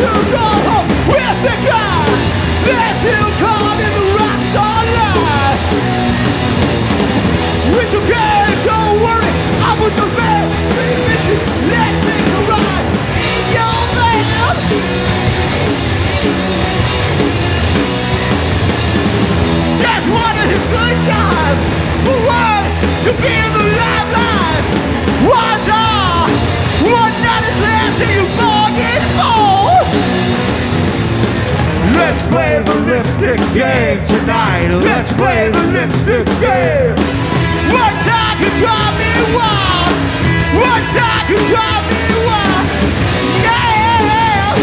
to go home with the guy. There's him caught in the rock star line. It's okay, don't worry, I'm with the van. Let's take a ride in your van. That's one of his good times for once to be in the limelight. One night is last and you forget all. Let's play the lipstick game tonight. Let's play the lipstick game. One time could drive me wild. One time could drive me wild. Yeah.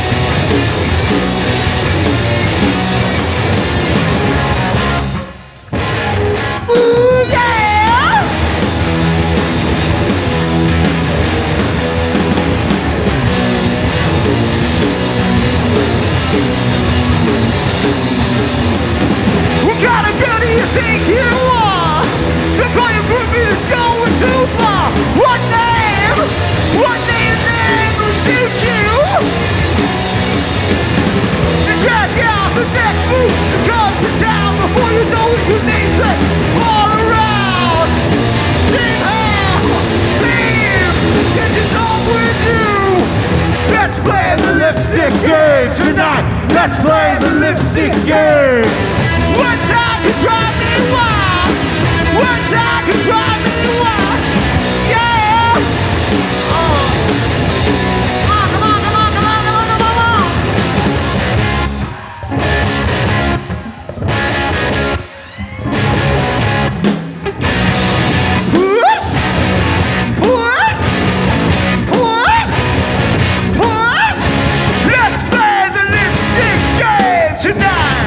Ooh, yeah. What kind of girl do you think you are? The playing for me is going too far. What name will suit you? To track out the next move that comes to town before you know it, your name's set all around. Sing how, leave, get this off with you. Let's play the lipstick game tonight. Let's play the lipstick game. One time could drive me wild. One time could drive me wild. Yeah. Come on, come on, come on, come on, come on, come on. Push, push, push, push. Let's play the lipstick game tonight.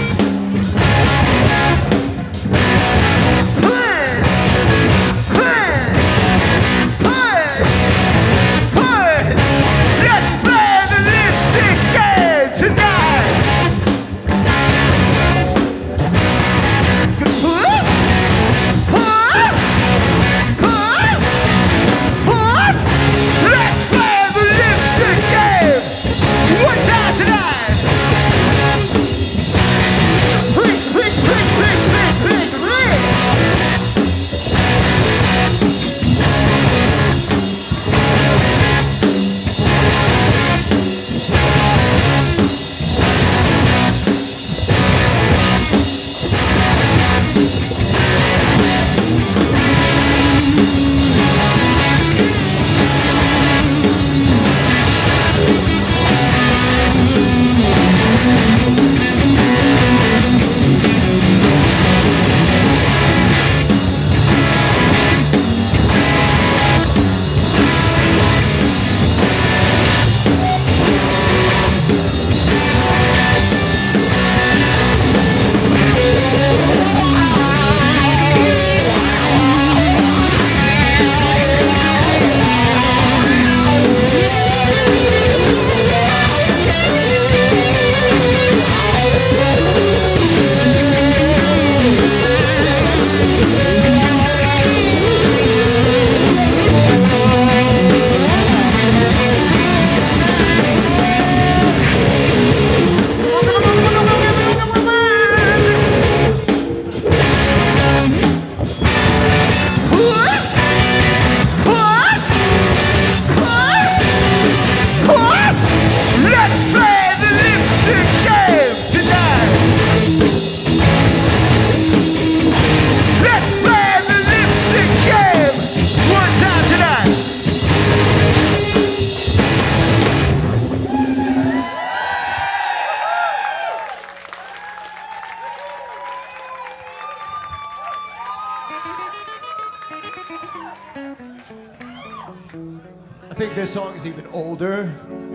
I think this song is even older.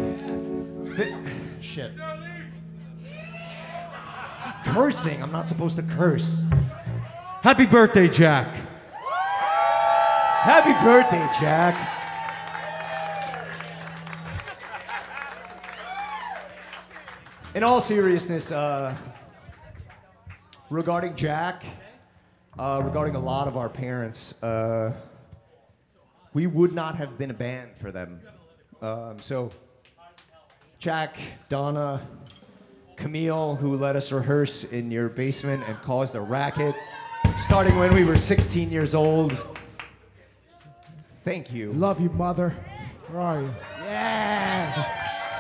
Shit. Cursing. I'm not supposed to curse. Happy birthday, Jack. Happy birthday, Jack. In all seriousness, regarding Jack, regarding a lot of our parents, we would not have been a band for them. So Jack, Donna, Camille, who let us rehearse in your basement and caused a racket, starting when we were 16 years old. Thank you. Love you, mother. Where are you? Yeah.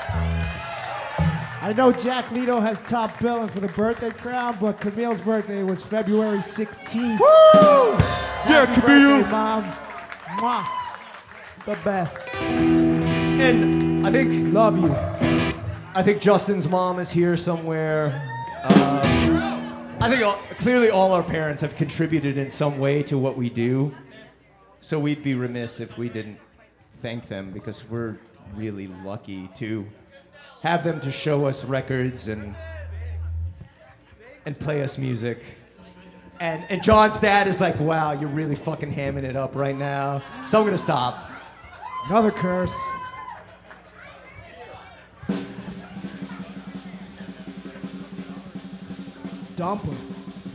I know Jack Leto has top billing for the birthday crown, but Camille's birthday was February 16th. Woo! Yeah, Happy Camille. birthday, Mom. Mwah. The best. And I think Love you. I think Justin's mom is here somewhere. I think clearly all our parents have contributed in some way to what we do. So we'd be remiss if we didn't thank them, because we're really lucky to have them to show us records and play us music. And John's dad is like, wow, you're really fucking hamming it up right now. So I'm gonna stop. Another curse. Dump him.